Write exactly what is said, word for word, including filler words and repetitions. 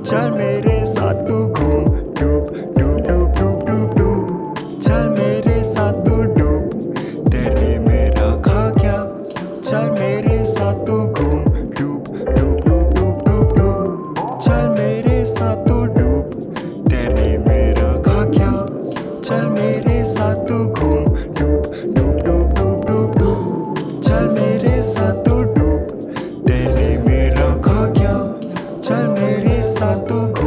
चल मेरे साथ तू घूम डूब डूब डूब डूब डूब डूब चल मेरे साथ तू डूब तैरने में रखा क्या। चल मेरे साथ तू घूम डूब डूब डूब डूब डूब डूब चल मेरे साथ तू डूब तैरने में रखा क्या। चल मेरे साथ तू घूम डूब डूब डूब डूब डूब डूब चल मेरे साथ तू डूब तैरने में रखा क्या। चल मेरे साथ तू